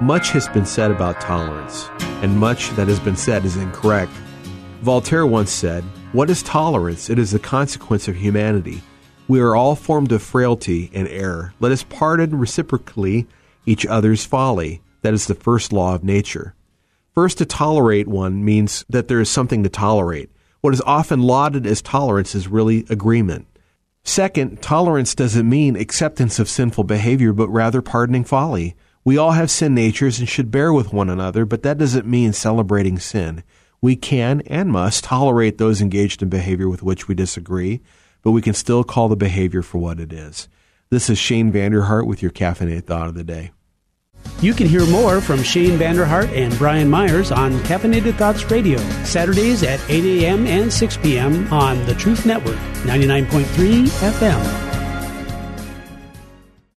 Much has been said about tolerance, and much that has been said is incorrect. Voltaire once said, "What is tolerance? It is the consequence of humanity. We are all formed of frailty and error. Let us pardon reciprocally each other's folly. That is the first law of nature." First, to tolerate one means that there is something to tolerate. What is often lauded as tolerance is really agreement. Second, tolerance doesn't mean acceptance of sinful behavior, but rather pardoning folly. We all have sin natures and should bear with one another, but that doesn't mean celebrating sin. We can and must tolerate those engaged in behavior with which we disagree, but we can still call the behavior for what it is. This is Shane Vanderhart with your Caffeinated Thought of the Day. You can hear more from Shane Vanderhart and Brian Myers on Caffeinated Thoughts Radio, Saturdays at 8 a.m. and 6 p.m. on the Truth Network, 99.3 FM.